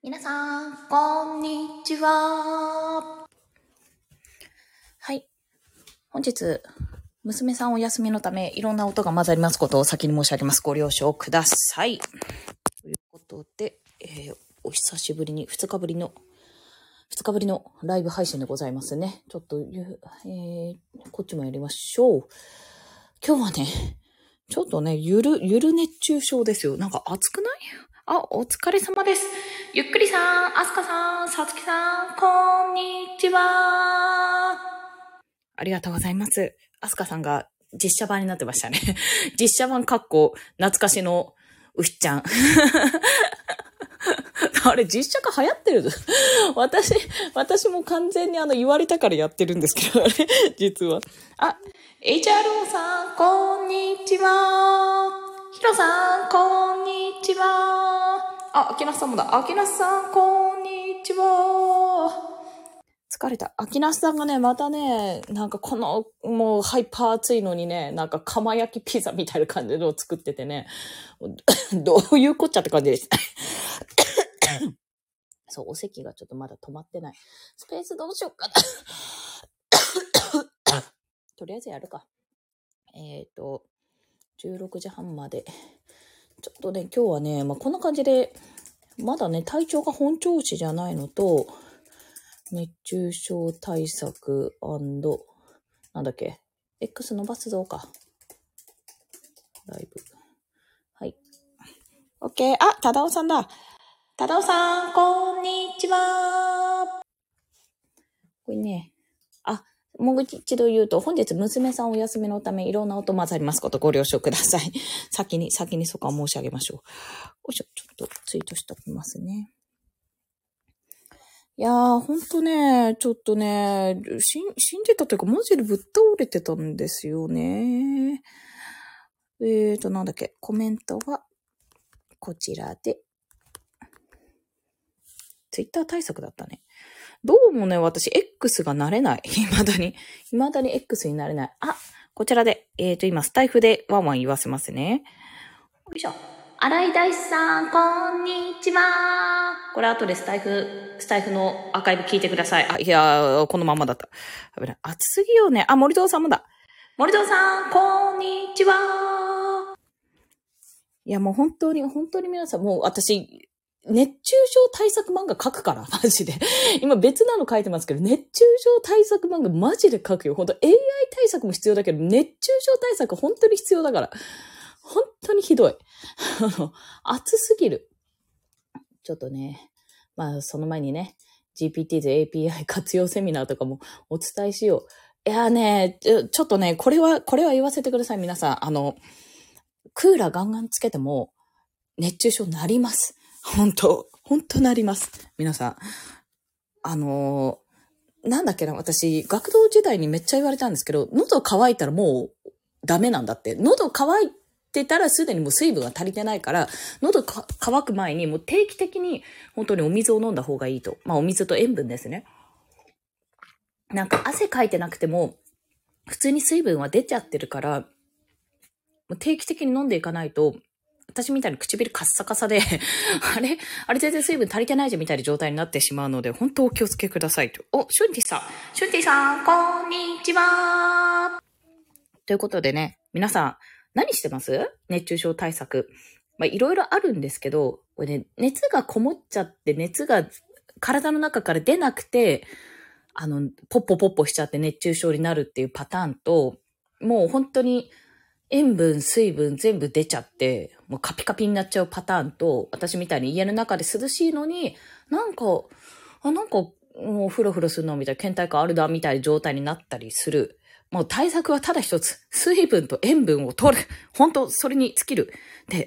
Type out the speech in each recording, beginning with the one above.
皆さん、こんにちは。はい。本日、娘さんお休みのため、いろんな音が混ざりますことを先に申し上げます。ご了承ください。ということで、お久しぶりに、2日ぶりのライブ配信でございますね。ちょっと、こっちもやりましょう。今日はね、ちょっとね、ゆる熱中症ですよ。なんか暑くない？お疲れ様です。ゆっくりさん、あすかさん、さつきさん、こんにちは。ありがとうございます。あすかさんが実写版になってましたね。実写版かっこ懐かしのうしちゃん。あれ実写化流行ってる私も完全に言われたからやってるんですけど、あれ実は。HRO さん、こんにちは。ヒロさん、こんにちは。アキナスさんもだ。アキナスさん、こんにちは。疲れた。アキナスさんがね、またね、なんかこの、もうハイパー暑いのにね、なんか釜焼きピザみたいな感じのを作っててね、どういうこっちゃって感じです。そう、お席がちょっとまだ止まってない。スペースどうしよっかな。とりあえずやるか。16時半まで。ちょっとね、今日はね、こんな感じで、まだね、体調が本調子じゃないのと、熱中症対策&なんだっけ X 伸ばすぞか。ライブ。はい。OK。ただおさんだ。ただおさん、こんにちは。これね、もう一度言うと、本日娘さんお休みのためいろんな音混ざりますことご了承ください。先にそこは申し上げましょう。よいしょ、ちょっとツイートしておきますね。いやー、ほんとね、ちょっとね、信じたというか、マジでぶっ倒れてたんですよね。なんだっけ、コメントは、こちらで。ツイッター対策だったね。どうもね、私、X が慣れない。未だに X になれない。こちらで、今、スタイフでワンワン言わせますね。よいしょ。荒井大志さん、こんにちは。これ後でスタイフのアーカイブ聞いてください。いやー、このままだった。危ない。暑すぎよね。森藤さんもだ。森藤さん、こんにちは。いや、もう本当に皆さん、もう私、熱中症対策漫画書くから、マジで。今別なの書いてますけど、熱中症対策漫画マジで書くよ。本当 AI 対策も必要だけど、熱中症対策本当に必要だから。本当にひどい。暑すぎる。ちょっとね、その前にね、GPT と API 活用セミナーとかもお伝えしよう。いやね、ちょっとね、これは言わせてください、皆さん。クーラーガンガンつけても、熱中症なります。本当なります。皆さん。なんだっけな、私、学童時代にめっちゃ言われたんですけど、喉乾いたらもうダメなんだって。喉乾いてたらすでにもう水分が足りてないから、喉乾く前にもう定期的に本当にお水を飲んだ方がいいと。お水と塩分ですね。なんか汗かいてなくても、普通に水分は出ちゃってるから、もう定期的に飲んでいかないと、私みたいに唇カッサカサであれ全然水分足りてないじゃんみたいな状態になってしまうので、本当お気をつけくださいと。シュンティさん、こんにちは。ということでね、皆さん、何してます？熱中症対策。いろいろあるんですけど、これね、熱がこもっちゃって、熱が体の中から出なくて、ポッポしちゃって熱中症になるっていうパターンと、もう本当に、塩分、水分全部出ちゃって、もうカピカピになっちゃうパターンと、私みたいに家の中で涼しいのに、なんか、もうフロフロするのみたいな、倦怠感あるな、みたいな状態になったりする。もう対策はただ一つ。水分と塩分を取る。本当それに尽きる。で、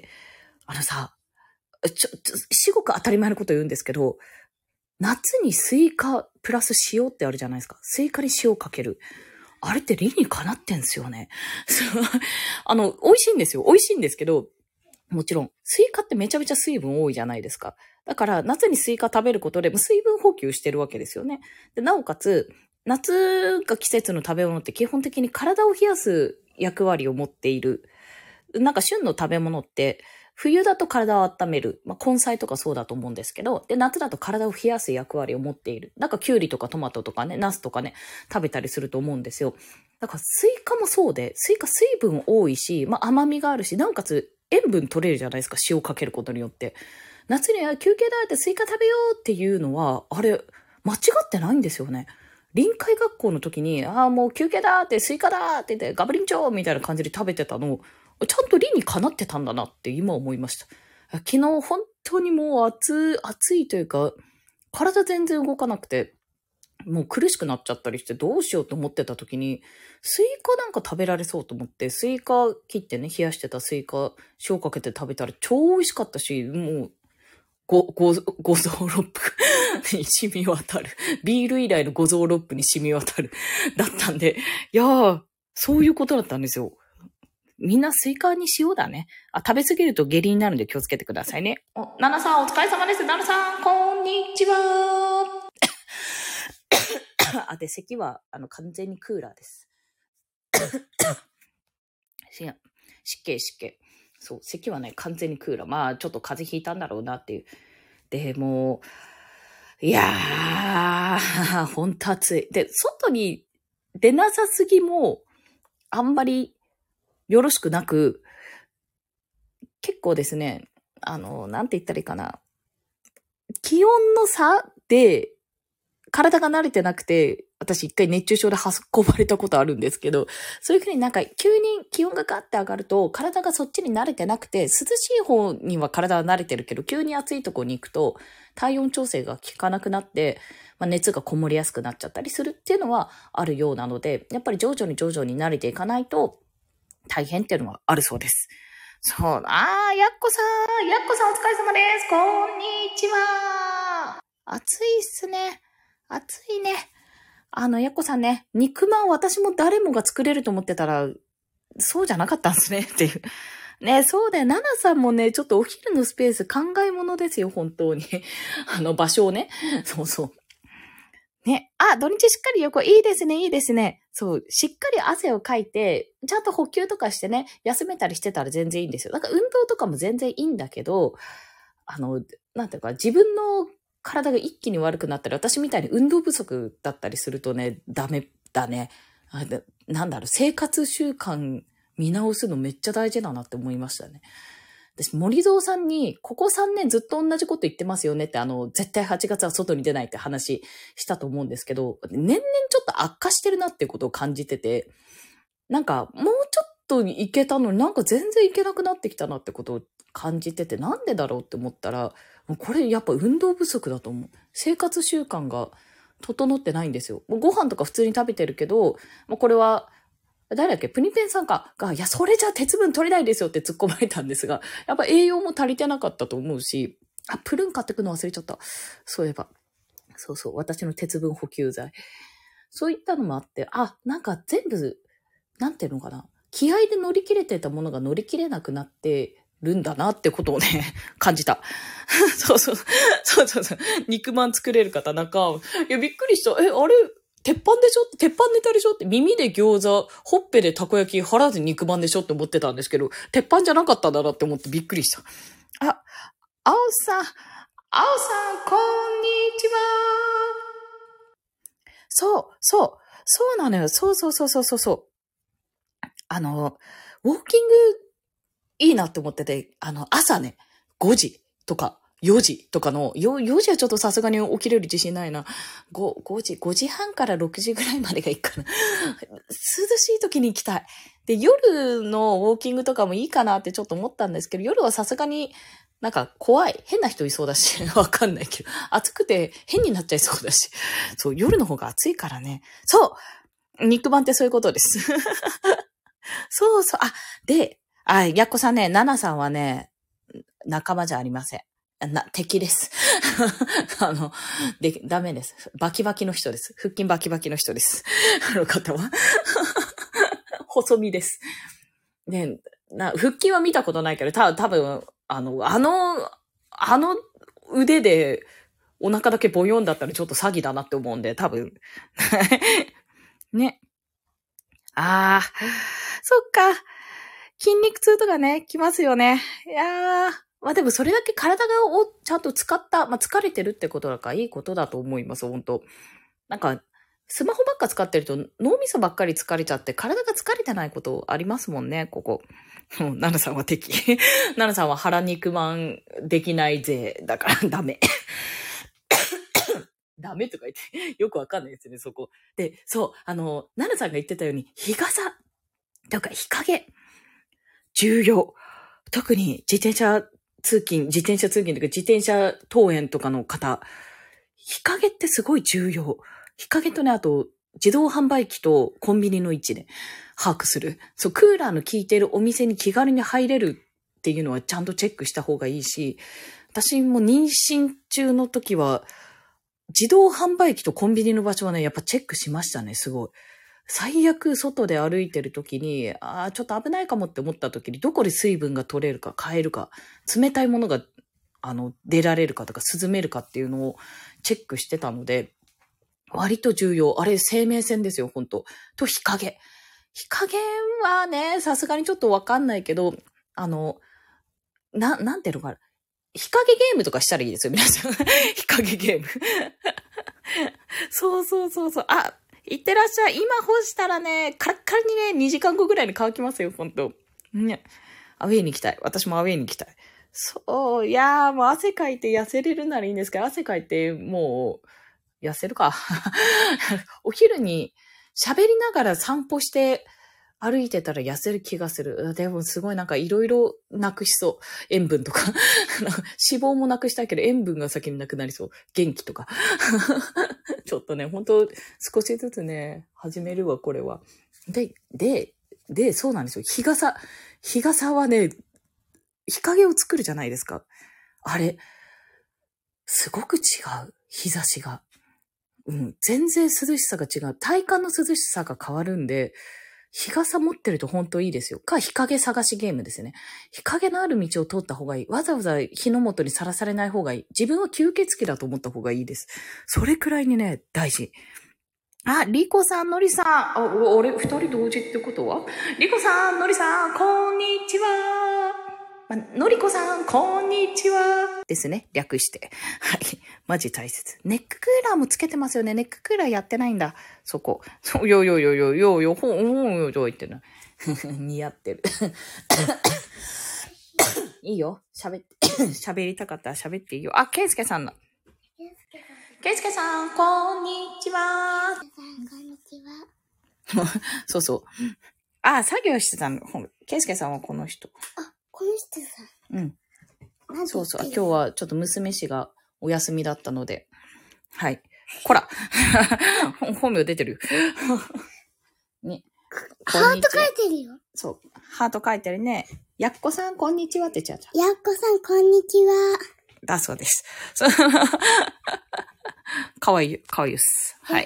至極当たり前のこと言うんですけど、夏にスイカプラス塩ってあるじゃないですか。スイカに塩かける。あれって理にかなってんすよね。美味しいんですよ。美味しいんですけど、もちろん、スイカってめちゃめちゃ水分多いじゃないですか。だから、夏にスイカ食べることで、水分補給してるわけですよね。で、なおかつ、夏が季節の食べ物って基本的に体を冷やす役割を持っている。なんか旬の食べ物って、 冬だと体を温める。根菜とかそうだと思うんですけど、で、夏だと体を冷やす役割を持っている。なんかキュウリとかトマトとかね、ナスとかね、食べたりすると思うんですよ。だからスイカもそうで、スイカ水分多いし、甘みがあるし、なおかつ塩分取れるじゃないですか、塩かけることによって。夏には休憩だってスイカ食べようっていうのは、あれ、間違ってないんですよね。臨海学校の時に、もう休憩だってスイカだって言って、ガブリンチョーみたいな感じで食べてたの、ちゃんと理にかなってたんだなって今思いました。昨日本当にもう暑いというか、体全然動かなくて、もう苦しくなっちゃったりしてどうしようと思ってた時に、スイカなんか食べられそうと思って、スイカ切ってね、冷やしてたスイカ、塩かけて食べたら超美味しかったし、もう、五臓六腑に染み渡る。ビール以来の五臓六腑に染み渡る。だったんで、いやー、そういうことだったんですよ。みんなスイカに塩だね。食べ過ぎると下痢になるんで気をつけてくださいね。ナナさんお疲れ様です。ナナさん、こんにちは。で、咳は、完全にクーラーです。湿気。そう、咳はね、完全にクーラー。ちょっと風邪ひいたんだろうなっていう。で、もう、いやー、ほんと暑い。で、外に出なさすぎも、あんまりよろしくなく、結構ですね、なんて言ったらいいかな。気温の差で、体が慣れてなくて、私一回熱中症で運ばれたことあるんですけど、そういうふうになんか急に気温がガッて上がると、体がそっちに慣れてなくて、涼しい方には体は慣れてるけど、急に暑いとこに行くと、体温調整が効かなくなって、熱がこもりやすくなっちゃったりするっていうのはあるようなので、やっぱり徐々に慣れていかないと大変っていうのはあるそうです。そう、やっこさんお疲れ様です。こんにちは。暑いっすね。暑いね。やっこさんね、肉まん私も誰もが作れると思ってたら、そうじゃなかったんですね、っていう。ね、そうだよ。ナナさんもね、ちょっとお昼のスペース考え物ですよ、本当に。場所をね。そうそう。ね。土日しっかり横、いいですね。そう、しっかり汗をかいて、ちゃんと補給とかしてね、休めたりしてたら全然いいんですよ。だから運動とかも全然いいんだけど、なんていうか、自分の体が一気に悪くなったり、私みたいに運動不足だったりするとね、ダメだね。生活習慣見直すのめっちゃ大事だなって思いましたね。私、森蔵さんに、ここ3年ずっと同じこと言ってますよねって、絶対8月は外に出ないって話したと思うんですけど、年々ちょっと悪化してるなっていうことを感じてて、なんか、もうちょっといけたのになんか全然いけなくなってきたなってことを感じてて、なんでだろうって思ったら、これやっぱ運動不足だと思う。生活習慣が整ってないんですよ。ご飯とか普通に食べてるけど、これは、誰だっけプニペンさんが、いや、それじゃ鉄分取れないですよって突っ込まれたんですが、やっぱ栄養も足りてなかったと思うし、プルン買ってくの忘れちゃった。そういえば。そうそう、私の鉄分補給剤。そういったのもあって、なんか全部、なんていうのかな。気合で乗り切れてたものが乗り切れなくなってるんだなってことをね、感じた。そう。肉まん作れる方、なんか、いや、びっくりした。あれ鉄板でしょ鉄板ネタでしょって耳で餃子、ほっぺでたこ焼き、腹で肉まんでしょって思ってたんですけど、鉄板じゃなかったんだなって思ってびっくりした。青さん、こんにちは。そうなのよ。そう。ウォーキングいいなって思ってて、朝ね、5時とか4時とかの、4時はちょっとさすがに起きれる自信ないな。5時半から6時ぐらいまでがいいかな。涼しい時に行きたい。で、夜のウォーキングとかもいいかなってちょっと思ったんですけど、夜はさすがになんか怖い。変な人いそうだし、わかんないけど。暑くて変になっちゃいそうだし。そう、夜の方が暑いからね。そう肉まんってそういうことです。そう。で、やっこさんね、ナナさんはね、仲間じゃありません。敵です。ダメです。バキバキの人です。腹筋バキバキの人です。あの方は。細身です。ね、腹筋は見たことないけど、多分、あの腕でお腹だけボヨンだったらちょっと詐欺だなって思うんで、多分。ね。そっか。 筋肉痛とかね、きますよね。いやー。まあでもそれだけ体をちゃんと使った、まあ疲れてるってことだからいいことだと思います、本当なんか、スマホばっか使ってると脳みそばっかり疲れちゃって体が疲れてないことありますもんね、ここ。ナナさんは敵。ナナさんは腹肉まんできないぜ。だからダメ。ダメとか言って、よくわかんないですね、そこ。で、そう、ナナさんが言ってたように、日傘とか日陰、重要。特に自転車通勤とか自転車登園とかの方、日陰ってすごい重要。日陰とね、あと、自動販売機とコンビニの位置で把握する。そう、クーラーの効いてるお店に気軽に入れるっていうのはちゃんとチェックした方がいいし、私も妊娠中の時は、自動販売機とコンビニの場所はね、やっぱチェックしましたね、すごい。最悪外で歩いてる時に、ちょっと危ないかもって思った時に、どこで水分が取れるか、買えるか、冷たいものが、出られるかとか、涼めるかっていうのをチェックしてたので、割と重要。あれ、生命線ですよ、本当と、日陰。日陰はね、さすがにちょっとわかんないけど、なんていうのかな。日陰ゲームとかしたらいいですよ、皆さん。日陰ゲーム。そうそうそうそう。いってらっしゃい。今干したらね、カラッカラにね、2時間後ぐらいに乾きますよ、ほんと。ね。アウェイに行きたい。私もアウェイに行きたい。そう、いやー、もう汗かいて痩せれるならいいんですけど、汗かいてもう、痩せるか。お昼に喋りながら散歩して歩いてたら痩せる気がする。でもすごいなんかいろいろなくしそう。塩分とか。脂肪もなくしたいけど塩分が先になくなりそう。元気とか。ちょっとね、本当少しずつね、始めるわ、これは。で、そうなんですよ。日傘はね、日陰を作るじゃないですか。あれ、すごく違う。日差しが。全然涼しさが違う。体感の涼しさが変わるんで、日傘持ってると本当いいですよ。日陰探しゲームですね。日陰のある道を通った方がいい。わざわざ日の元にさらされない方がいい。自分は吸血鬼だと思った方がいいです。それくらいにね、大事。リコさん、ノリさん。俺、二人同時ってことはリコさん、ノリさん、こんにちは。のりこさん、こんにちは。ですね。略して。はい。マジ大切。ネッククーラーもつけてますよね。ネッククーラーやってないんだ。そこ。ほん言ってな。似合ってる。いいよ。喋りたかったら喋っていいよ。ケイスケさんの。ケイスケさん、こんにちは。こんにちは。そうそう。作業してたの。ケイスケさんはこの人。 この人さ。 うん。そうそう。今日はちょっと娘氏がお休みだったので。はい。こら本名出てる。ね。 ハート書いてるよ。 そう。ハート書いてるね。やっこさん、こんにちはって言っちゃう。 やっこさん、こんにちは。 だそうです。かわいいっす。はい。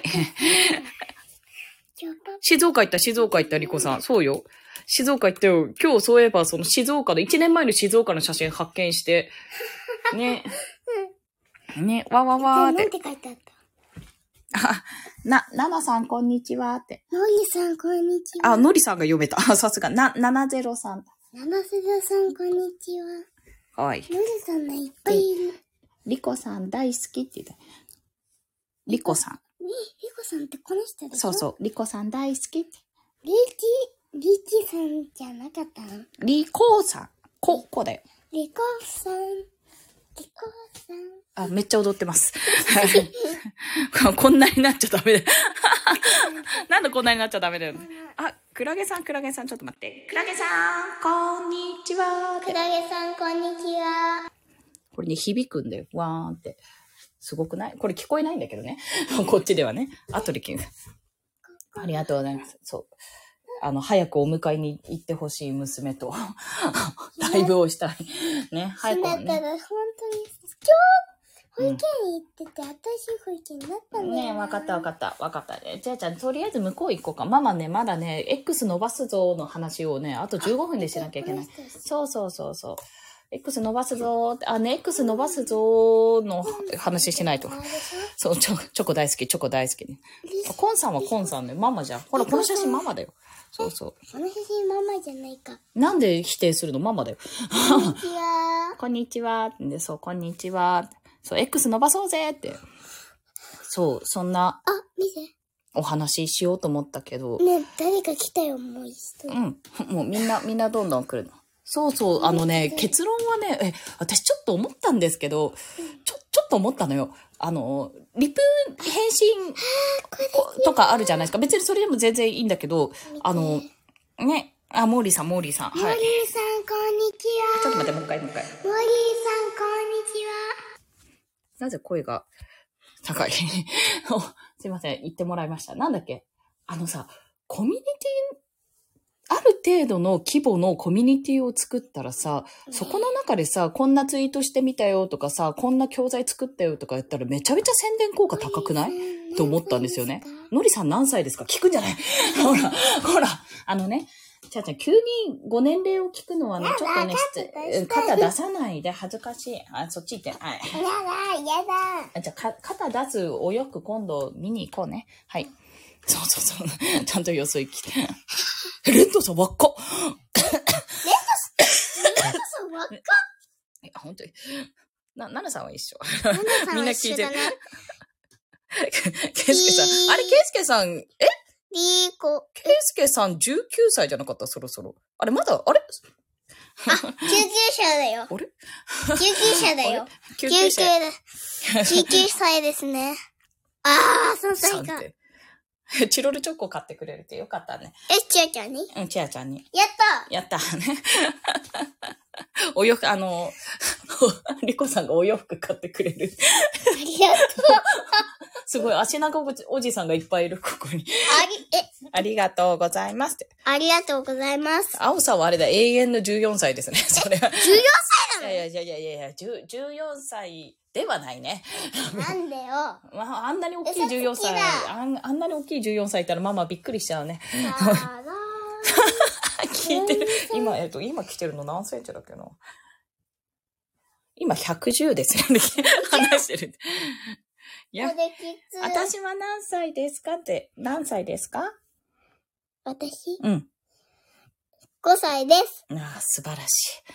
静岡行った、リコさん。そうよ。静岡行ったよ。今日そういえば、その静岡の、1年前の静岡の写真発見して、ね。ね、わーって。 なんて書いてあったななさん、こんにちはって。 のりさん、こんにちは。 のりさんが読めた。さすが。703。 703、こんにちは。 かわいい。 のりさんがいっぱいいる。 リコさん大好きって言った。リコさん。 リコさんってこの人でしょ？ そう。リコさん大好きって。 リキさんじゃなかったの？ リコさん。こだよ。 リコさん。 めっちゃ踊ってます。こんなになっちゃダメだよ。なんでこんなになっちゃダメだよ。クラゲさん、ちょっと待って。クラゲさん、こんにちは。 クラゲさん、こんにちは。 これね、響くんだよ。わーんって。すごくない？これ聞こえないんだけどね。こっちではね。後で聞く。ありがとうございます。そう。早くお迎えに行ってほしい娘と、ライブをしたい。ね、早くね。 だったら、本当に、今日、保育園に行ってて、新しい保育園になったんだよね。わかったね。じゃあ、とりあえず向こう行こうか。ママね、まだね、X 伸ばすぞの話をね、あと15分でしなきゃいけない。そう。 X 伸ばすぞーって、ね、X 伸ばすぞーの話しないと。そう、チョコ大好き、チョコ大好きね。コンさんはコンさんね、ママじゃん。ほら、この写真ママだよ。そうそう。 この写真ママじゃないか。 なんで否定するの？ママだよ。 こんにちは。 こんにちは。で、そう、こんにちは。そう、X 伸ばそうぜって。そう、そんな。 見て。 お話ししようと思ったけど。 ね、誰か来たよ、もう一人。 うん。もうみんなどんどん来るの。そうそう、結論はね、私ちょっと思ったんですけど、ちょっと思ったのよ。リプ返信とかあるじゃないですか。別にそれでも全然いいんだけど、ね、モーリーさん。はい。 モーリーさん、こんにちは。 ちょっと待って、もう一回。 モーリーさん、こんにちは。 なぜ声が高いすいません、言ってもらいました。なんだっけ？コミュニティ、ある程度の規模のコミュニティを作ったらさ、そこの中でさ、こんなツイートしてみたよとかさ、こんな教材作ったよとか言ったらめちゃめちゃ宣伝効果高くないと思ったんですよね。のりさん何歳ですか？聞くんじゃないほら、ちゃん急にご年齢を聞くのはね、ちょっとね、肩出さないで恥ずかしい。そっち行って。はい。 やだ。 じゃあ、肩出すお洋服今度見に行こうね。はい。そう。ちゃんとよそ行き。レントさん若っ。 レントさん若っ。 本当に。ナナさんは一緒。 みんな聞いてる。 ケイスケさん。あれ、ケイスケさん、ケイスケさん19歳じゃなかったそろそろ。あれ、まだ、あれ救急車だよ。 あれ救急車だよ。 救急車。 19歳ですね。3歳か。 チロルチョコ買ってくれるってよかったね。 チアちゃんに？ チアちゃんに。 やったね。お洋服、リコさんがお洋服買ってくれる。 ありがとう。 すごい、足長おじさんがいっぱいいる、ここに。ありがとうございますって。 ありがとうございます。 青さんはあれだ、永遠の14歳ですね。それは。14 歳なの？ いや、14歳ではないね。 なんでよ。 あんなに大きい14歳、あんなに大きい14歳いたらママびっくりしちゃうね。聞いてる。今来てるの何センチだっけな。今110ですね。話してる。いや、私は何歳ですかって、何歳ですか？ 私？ うん。 5歳です。 素晴らしい。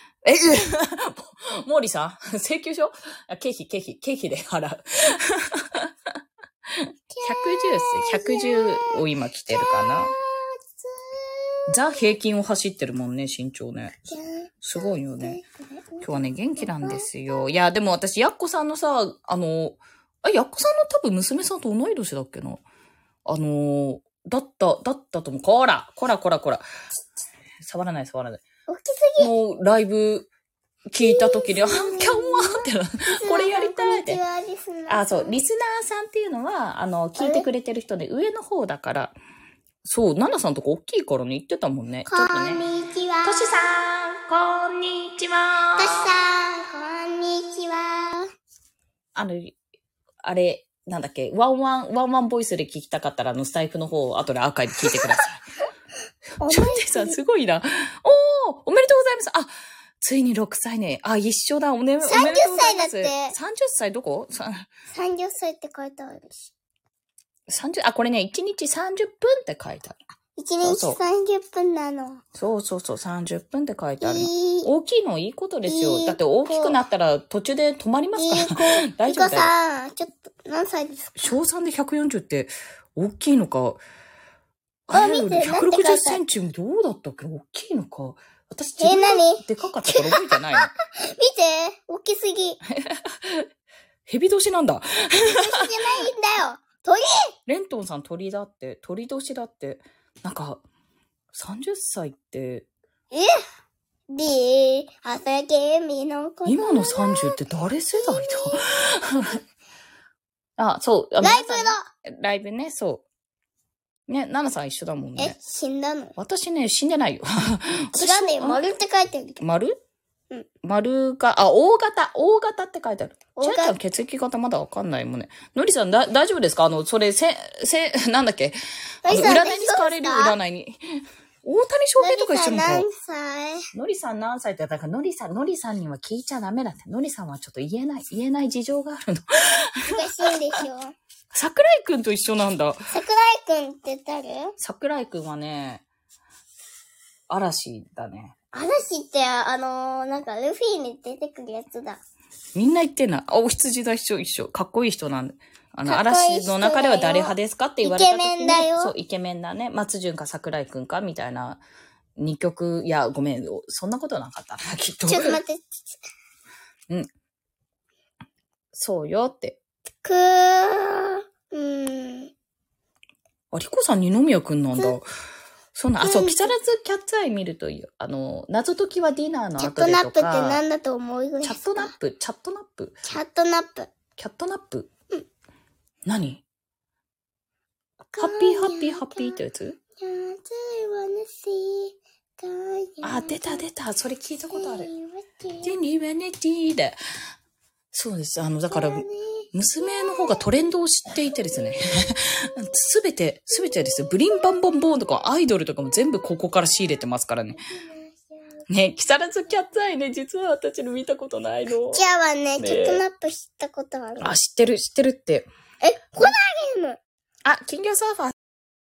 モーリーさん請求書？経費で払う。110を今来てるかな。ザ平均を走ってるもんね、身長ね。すごいよね。今日はね、元気なんですよ。いや、でも私、ヤッコさんのさ、ヤッコさんの多分娘さんと同い年だっけな。だったと思う。こら。触らない。 大きすぎ。 もう、ライブ聞いた時に、キャンワーってこれやりたいって。そう、リスナーさんっていうのは、聞いてくれてる人で、上の方だから、そう、ナナさんとか大きいからね、言ってたもんね。 こんにちは。 トシさん、こんにちは。 トシさん、こんにちは。 あれ、なんだっけ、ワンワンボイスで聞きたかったら、スタイフの方を後でアーカイブ聞いてください。ちょっとさん、すごいな。おめでとうございます。ついに6歳ね。一緒だ。おめでとうございます。 30歳だって。 30歳どこ？ 30歳って書いてあるし。 これね、1日30分って書いてある。 1日30分なの。 そう、30分って書いてあるの。大きいのいいことですよ。だって大きくなったら途中で止まりますから。大丈夫だよ。 さん、ちょっと、何歳ですか？ 小3で140って大きいのか。 見て、 160センチどうだったっけ？大きいのか。私自分がでかかったから覚えてないの。 見て、大きすぎ。 蛇年なんだ。 蛇年じゃないんだよ。鳥！ レントンさん鳥だって、鳥年だって、なんか、30歳って。今の30って誰世代だそう。ライブね、そう。ね、ナナさん一緒だもんね。 死んだの？ 私ね、死んでないよ。 違うね、丸って書いてある。 丸？ うん。 丸が、大型って書いてある。ちゃんちゃん血液型まだわかんないもんね。のりさん大丈夫ですか？それ、なんだっけ？占いに使われる占いに。 大谷翔平とか一緒のりなのか。 さん何歳？ のりさん何歳って、だからのりさんには聞いちゃダメだって。のりさんはちょっと言えない事情があるの。 難しいんでしょ。 桜井くんと一緒なんだ。 桜井くんって誰？ 桜井くんはね、嵐だね。 嵐ってなんかルフィに出てくるやつだ。 みんな言ってんな。お羊だ一緒。かっこいい人なんで。 かっこいい人だよ嵐の中では誰派ですかって言われた時に。 イケメンだよそう、イケメンだね。松潤か桜井くんかみたいな。二曲、いや、ごめん。そんなことなかったな、きっと。 ちょっと待って。 そうよって。あ、リコさん二宮くんなんだ。そう、木更津キャッツアイ見るといいよ。謎解きはディナーのチャッ後でとか。 トナップって何だと思うぐらい？ チャットナップキャットナップ。 キャットナップうん。 何？ハッピーってやつ？あ、出た。それ聞いたことある。ジェニーはね、ティーだ。そうです。だから、娘の方がトレンドを知っていてですね。すべてですよ。ブリンバンバンボーンとかアイドルとかも全部ここから仕入れてますからね。ね、木更津キャッツアイね、実は私の見たことないの。 じゃあはね、キャットナップ知ったことある。 あ、知ってるって。 ホラーゲーム。 あ、金魚サーファー。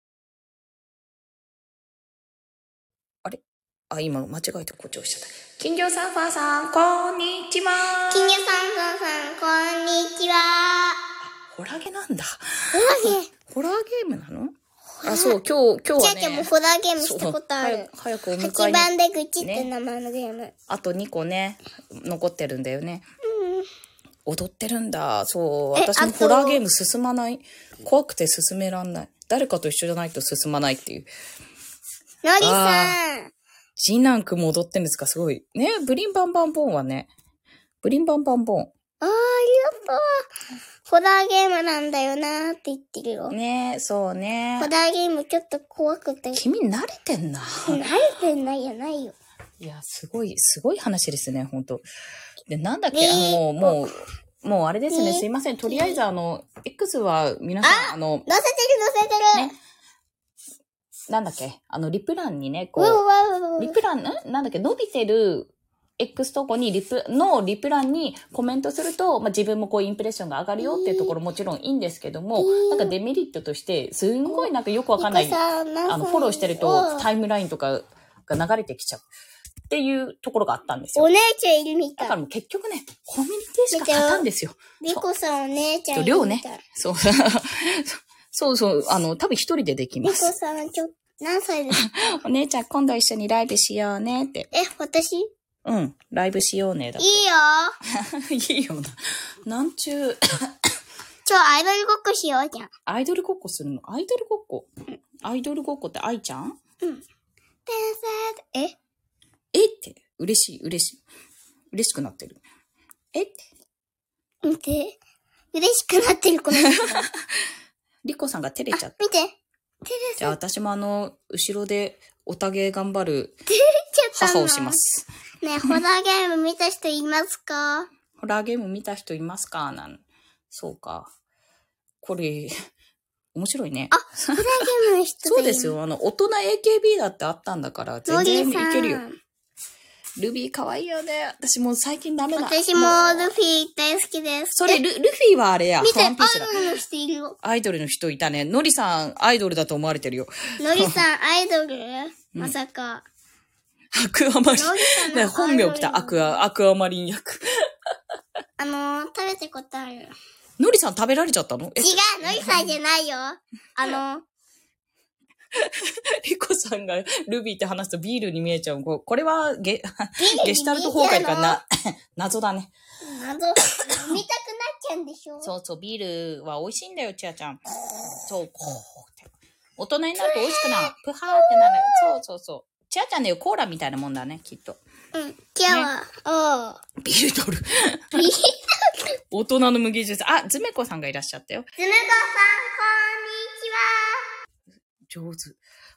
あれ？あ、今間違えてこっち押しちゃった。金魚サーファーさん、こんにちは。 金魚サーファーさん、こんにちは。 ホラゲなんだ。 ホラーゲーム。 ホラーゲームなの？あ、そう、今日はね。 ちゃちゃもホラーゲームしたことある。 早くお迎えに。 8番で愚痴って名前のゲーム。ね、 あと2個ね、残ってるんだよね。踊ってるんだ。そう、私もホラーゲーム進まない。怖くて進めらんない。誰かと一緒じゃないと進まないっていう。 のりさん。 次男くんも踊ってるんですか？すごい。ね、ブリンバンバンボーンはね。ブリンバンバンボーン。 ありがとう。ホラーゲームなんだよなーって言ってるよ。 ねえ、そうね。 ホラーゲームちょっと怖くて。 君慣れてんな。 慣れてんないやないよ。 いや、すごい話ですね、ほんと。で、なんだっけ、もうあれですね、すいません。とりあえずX は皆さん、 載せてる。 ね。なんだっけ、リプ欄にね、こう、リプ欄、なんだっけ、伸びてる X 投稿にリプ欄にコメントすると、自分もこうインプレッションが上がるよっていうところもちろんいいんですけども、なんかデメリットとして、すんごいなんかよくわかんない、フォローしてるとタイムラインとかが流れてきちゃうっていうところがあったんですよ。 お姉ちゃんいるみたい。 だからもう結局ね、コミュニティしか勝たんですよ。 リコさんお姉ちゃんいるみたい。 そう。多分一人でできます。 リコさん何歳ですか？ お姉ちゃん今度一緒にライブしようねって。 私？ うん、ライブしようねだって。 いいよ。 いいよな。なんちゅう。 アイドルごっこしようじゃん。 アイドルごっこするの？アイドルごっこ？アイドルごっこって愛ちゃん？ うん。 えって、嬉しくなってる。えって。 見て。嬉しくなってるこの人。 リコさんが照れちゃった。 見て。 じゃあ私も後ろでおたげ頑張る母をします。 ねえ、ホラーゲーム見た人いますか？ ホラーゲーム見た人いますか？そうか。これ、面白いね。 ホラーゲームの人そうですよ。大人 AKB だってあったんだから、全然いけるよ。ルビー可愛いよね。私もう最近ダメだ。 私もルフィ大好きです。 それ、ルフィはあれや。 見て、アイワンピースだ。 ドルの人いるよ。 アイドルの人いたね。のりさん、アイドルだと思われてるよ。 のりさん、アイドルまさか。 アクアマリン。ね、本名来た。アクアマリン役。 食べたことある。 のりさん食べられちゃったの？ 違う、のりさんじゃないよ。 リコさんがルビーって話すとビールに見えちゃう。これはゲシュタルト崩壊かな。謎だね。 謎。見たくなっちゃうんでしょ？ そう、ビールは美味しいんだよ、ちあちゃん。そう、こうって。大人になると美味しくなる。プハーってなる。そう。ちあちゃんでコーラみたいなもんだね、きっと。 うん、チアは、 ビール取る。大人の無技術。あ、ズメコさんがいらっしゃったよ。 ズメコさん、 上手。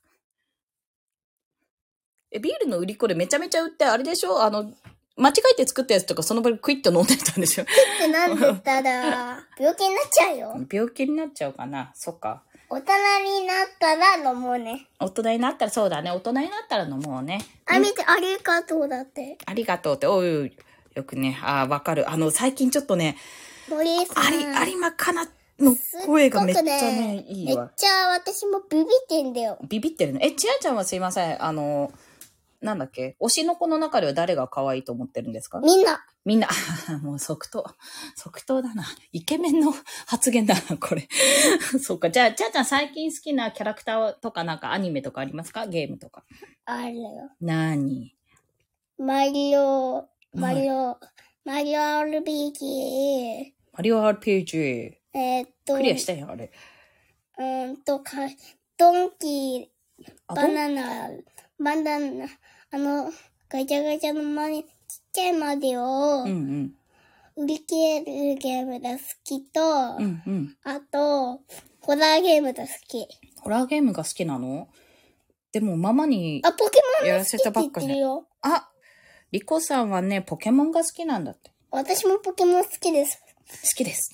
ビールの売り子でめちゃめちゃ売って、あれでしょ？間違えて作ったやつとかその場でクイッと飲んでたんですよ。 ってなんでたら、病気になっちゃうよ。 病気になっちゃうかな。そっか。 大人になったら飲もうね。 大人になったら、そうだね。大人になったら飲もうね。 あ、見て、ありがとうだって。 ありがとうって、おい、よくね、わかる。最近ちょっとね、 森さん。 有馬かなの声がめっちゃね、いいわ。 めっちゃ私もビビってんだよ。 ビビってるね。ちあちゃんはすいません。なんだっけ、推しの子の中では誰が可愛いと思ってるんですか？ みんな。 もう即答だな。イケメンの発言だな、これ。そうか。じゃあ、ちゃん最近好きなキャラクターとかなんかアニメとかありますか？ゲームとか。 あるよ。 なーに？ マリオ RPG。 マリオ RPG。クリアしたよ、あれ。 ドンキー、バナナ、ガチャガチャの前にちっちゃいマリオを売り切れるゲームが好きと、あと、ホラーゲームが好き。 ホラーゲームが好きなの？でもママにポケモンやらせたばっかり。リコさんはね、ポケモンが好きなんだって。 私もポケモン好きです。 好きです。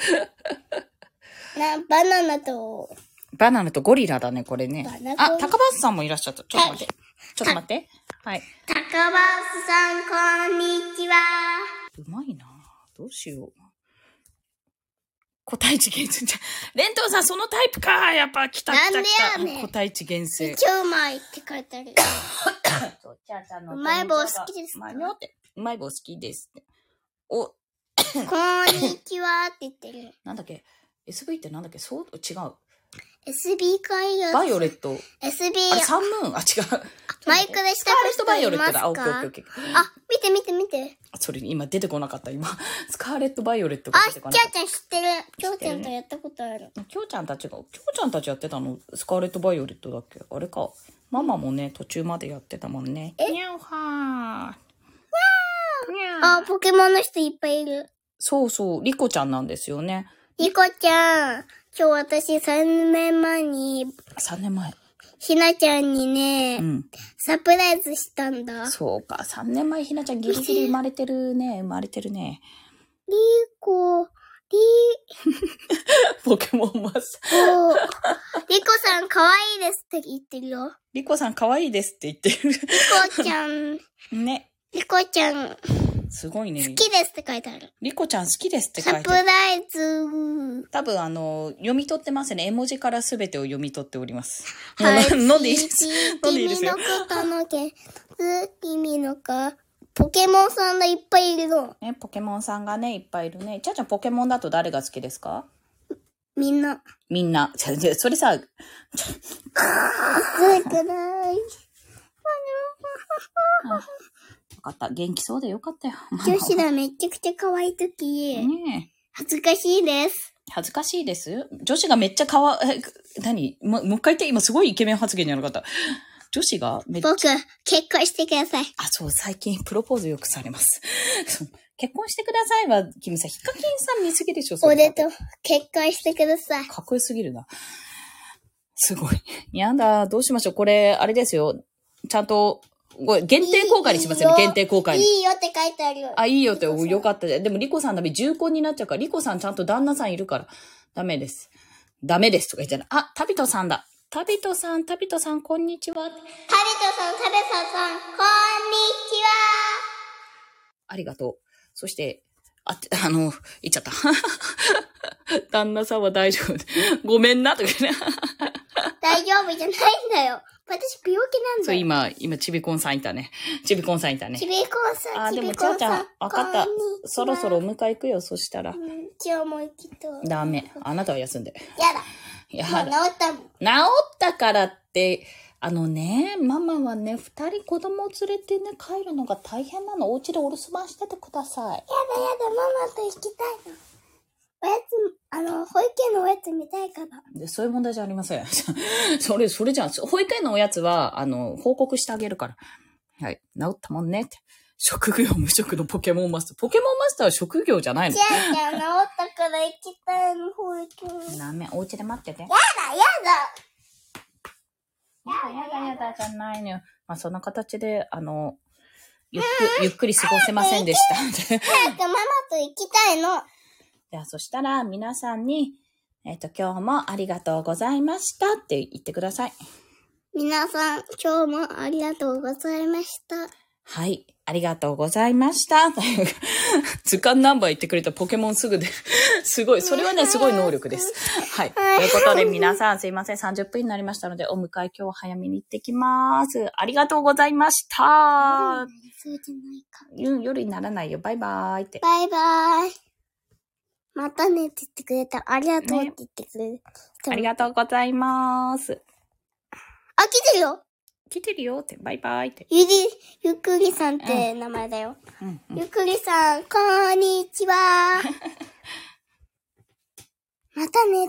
バナナとゴリラだね、これね。高バスさんもいらっしゃった。ちょっと待って。はい。高バスさん、こんにちは。 うまいな。どうしよう。個体値厳正。レントンさん、そのタイプか。やっぱ来た。 なんでやねん。 個体値厳正。 超うまいって書いてある。 そう、ちゃちゃんの。 うまい棒好きですか？ うまい棒好きですって。 こんにちはって言ってる。 なんだっけ ?SV ってなんだっけ？そう、違う。 SB 会話。 バイオレット。 SB。 サンムーン。違う。 マイクでしたことバイオレットだ。 オッケー。見て。 それ今出てこなかった。今。スカーレット・バイオレットが出てこなかった。 ちゃん知ってる。きょうちゃんとやったことある。 きょうちゃんたちやってたのスカーレット・バイオレットだっけ？あれか。ママもね、途中までやってたもんね。にゃおはー。ポケモンの人いっぱいいる。 そう、リコちゃんなんですよね。 リコちゃん。今日私3年前に。 3年前。 ひなちゃんにね、サプライズしたんだ。 そうか、3年前ひなちゃんギリギリ生まれてるね。 リコポケモンマスター。リコさん可愛いですって言ってるよ。 リコさん可愛いですって言ってる。 リコちゃん。 ね。 リコちゃん。 すごいね。 好きですって書いてある。 リコちゃん好きですって書いてある。 サプライズ。 多分読み取ってますね。絵文字から全てを読み取っております。 はい。 飲んでいいです。 君のことのけ、君のか、ポケモンさんがいっぱいいるの。 ね、ポケモンさんがね、いっぱいいるね。ちゃんちゃんポケモンだと誰が好きですか？ みんな。 それさ、 少ない。 よかった。元気そうでよかったよ。 女子がめちゃくちゃ可愛いとき、 ね、 恥ずかしいです。 恥ずかしいです？女子がめっちゃもう一回言って、今すごいイケメン発言じゃなかった。女子がめっちゃ。 僕、結婚してください。 そう、最近プロポーズよくされます。結婚してくださいは、君さ、ヒカキンさん見すぎでしょ、 俺と結婚してください。 かっこよすぎるな。すごい。やだ、どうしましょう。これ、あれですよ。ちゃんと、限定公開にしますよね、限定公開に。 いいよって書いてあるよ。 いいよって、よかったで。でも、リコさんのび重婚になっちゃうから、リコさんちゃんと旦那さんいるから、ダメです。ダメですとか言っちゃう。タビトさんだ。タビトさん、こんにちは。タビトさん、こんにちは。ありがとう。そして、言っちゃった。旦那さんは大丈夫。ごめんな、とかね。 大丈夫じゃないんだよ。私病気なんだよ。 そう、今、ちびこんさんいたね。ちびこんさん。 でも、ちゃんちゃん、わかった。そろそろお迎え行くよ、そしたら。 今日も行きと。 ダメ。あなたは休んで。 やだ。もう治ったもん。 治ったからって、ママはね、2人子供を連れてね、帰るのが大変なの。お家でお留守番しててください。やだ、 ママと行きたいの。おやつ、保育園のおやつ見たいから。 で、そういう問題じゃありません。それじゃん。保育園のおやつは、報告してあげるから。はい。治ったもんねって。職業無職のポケモンマスター。ポケモンマスターは職業じゃないの？ じゃあ、治ったから行きたいの、保育園。 ダメ。お家で待ってて。 やだじゃないのよ。そんな形で、ゆっくり過ごせませんでした。 早くママと行きたいの。 じゃあ、そしたら、皆さんに、 今日もありがとうございましたって言ってください。 皆さん、今日もありがとうございました。 はい。ありがとうございました。図鑑ナンバー言ってくれたポケモンすぐで。すごい。それはね、すごい能力です。はい。ということで皆さんすいません。30分になりましたので、お迎え今日早めに行ってきます。ありがとうございました。夜にならないよ。バイバーイって。 バイバイ。またねって言ってくれた。ありがとうって言ってくれる。ね、 ありがとうございます。 あ、来てるよ。 来てるよって、バイバイって。 ゆっくりさんって名前だよ。ゆっくりさん、こんにちは。またね。